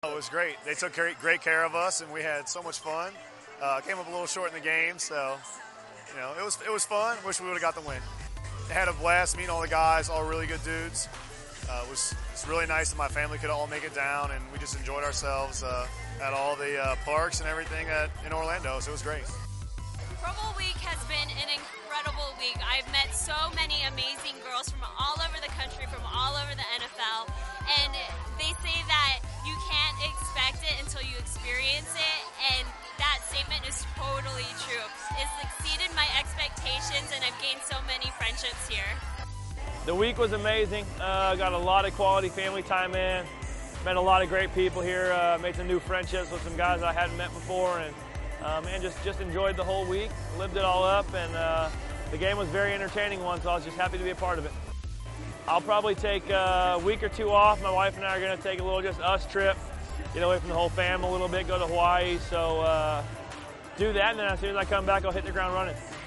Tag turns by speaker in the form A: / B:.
A: It was great. They took great care of us, and we had so much fun. Came up a little short in the game, so it was fun. Wish we would have got the win. I had a blast meeting all the guys, all really good dudes. It was really nice that my family could all make it down, and we just enjoyed ourselves at all the parks and everything in Orlando. So it was great.
B: Pro Bowl week has been an incredible week. I've met so many amazing girls from all over the country, from all over the NFL, and they say that you can't expect it until you experience it, and that statement is totally true. It's exceeded my expectations, and I've gained so many friendships here.
C: The week was amazing. Got a lot of quality family time in. Met a lot of great people here. Made some new friendships with some guys I hadn't met before, and just enjoyed the whole week. Lived it all up, and the game was a very entertaining one, so I was just happy to be a part of it. I'll probably take a week or two off. My wife and I are going to take a little just us trip, get away from the whole fam a little bit, go to Hawaii. So do that, and then as soon as I come back, I'll hit the ground running.